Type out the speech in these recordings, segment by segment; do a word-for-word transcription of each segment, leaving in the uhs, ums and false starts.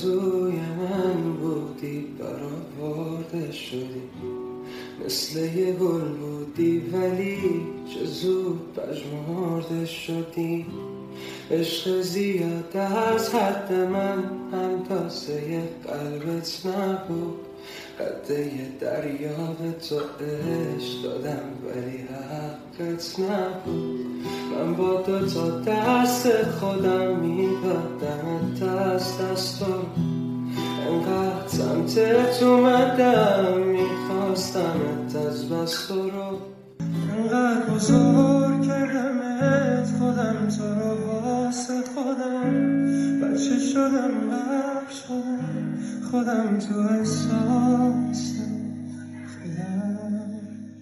آرزوی من بودی برآورده شدی، مثل یه گل بودی ولی چه زود پژمرده شدی. عشق زیاد از حد من اندازه قلبت نبود، قد یه دریا به تو عشق دادم ولی حقت نبود. من با دو تا دست خودم میدادم دست دستم، انقدر سمتت اومدم میخواستمت از بس تو رو، انقدر بزرگ کردمت خودم تو رو واسه خودم، بچه شدم غرق شدم خودم تو احساس خودم.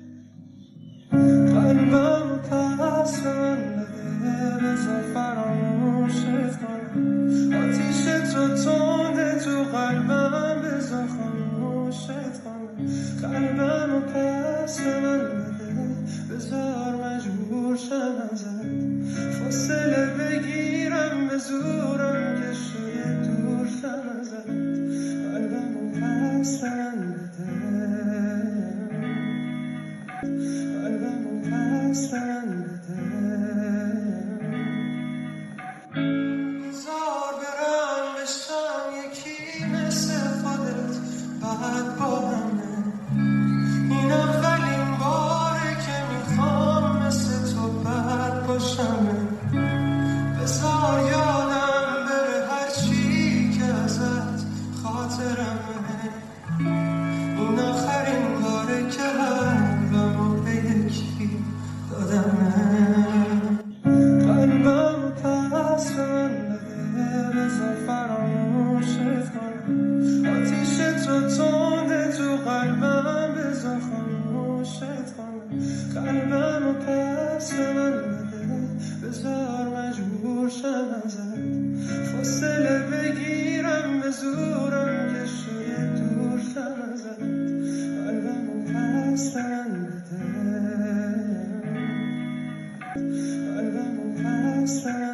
قلبم پس به من بده بذار فراموشت کنم، آتیش تو تنده تو قلبم بذار خاموشت کنم. قلبم پس به من بده بذار مجبور شم ازت، فاصله بگیرم به زورم که شده دور شم ازت. قلبم پس به من بده، قلبم پس به من بده. بذار برم بشم یکی مثل خودت بعد با همه، این اولین باره که میخوام مثل تو بد باشم. بذار یادم بره هرچی که ازت خاطرمه، این آخرین باره که قلبمو به یکی دادمه. قلبمو پس به من بده بذار فراموشت کنم، آتیش تو تنده تو قلبم بذار خاموشت کنم. قلبمو پس به من بده بذار مجبور شم ازت، فاصله بگیرم به زورم که شده دور شم ازت. قلبمو پس به من بده، قلبمو پس به من